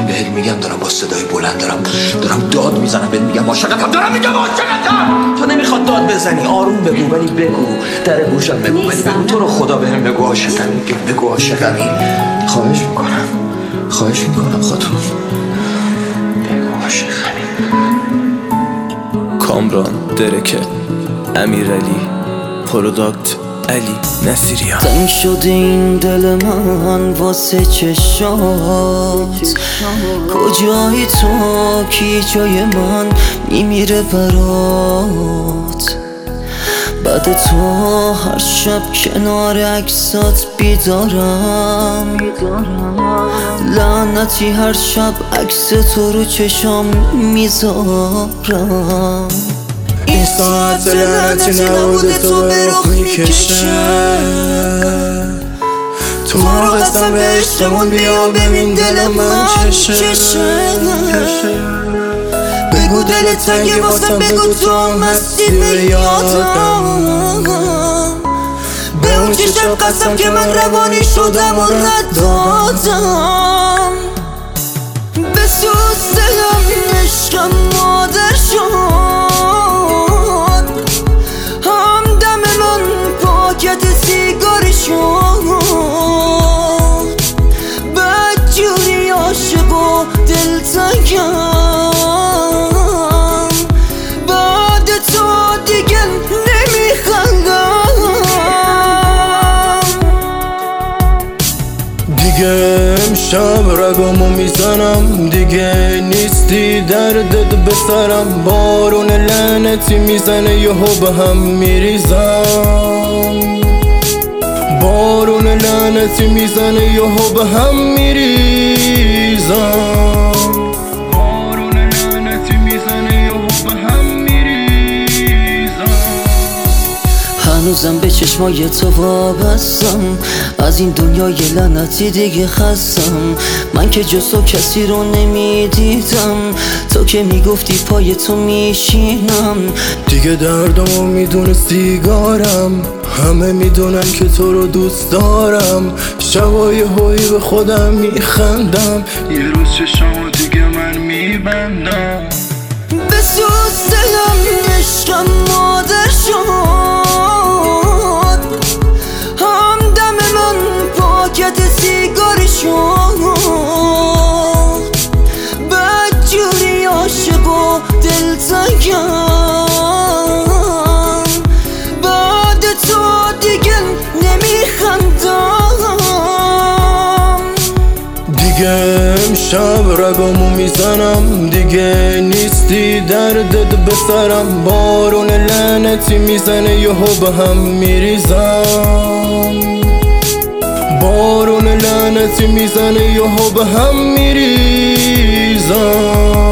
دارم بهت میگم، دارم با صدای بلند دارم داد میزنم بهت میگم عاشقتم، دارم میگم عاشقتم. تو نمیخواد داد بزنی، آروم بگو، ولی بگو، در گوشم بگو، ولی بگو تو رو خدا بهم بگو عاشقمی، بگو عاشقمی. خواهش میکنم خاتون، بگو عاشقمی. کامران درکه، امیرعلی، پروداکت علی نصیریان. تنگ شده این دل من واسه چشات، کجایی تو کی جای من میمیره برات. بعد تو هر شب کنار عکسات بیدارم، لعنتی هر شب عکس تو رو چشام میذارم. این ساعت لعنتی نبوده تو به رخ میکشه، تو رو قسم به عشقمون بیا ببین دل من چشه. بگو دلت تنگه واسم، بگو تو هم هستی به یادم. به اون چشم قسم که من روانی شدم و رد دادم. بسوز دلم عشقم مادر شد، همدم من پاکت سیگاری شد. بدجوری عاشق و دلتنگم، بعد تو دیگه نمیخندم. دیگه امشب رگامو میزنم، دیگه نیستی دردت به سرم. بارون لعنتی میزنه یهو به هم میریزم، بارون لعنتی میزنه یهو به هم میریزم. بارون لعنتی میزنه یهو به هم میریزم. هنوزم به چشمای تو وابستم، از این دنیای لعنتی دیگه خستم. من که جز تو کسی رو نمیدیدم، تو که میگفتی پای تو میشینم. دیگه دردمو میدونه سیگارم، همه میدونن که تو رو دوست دارم. شبای هوی به خودم میخندم، یه روز چشمو دیگه من میبندم. بسوز دلم عشقم مادر شد، همدم من پاکت سیگاری شد. بدجوری عاشق و دلتنگم، بعد تو دیگه نمیخندم. دیگه امشب رگامو میزنم، دیگه نیستی دردت به سرم. بارون لعنتی میزنه یهو به هم میریزم، بارون لعنتی میزنه یهو به هم میریزم.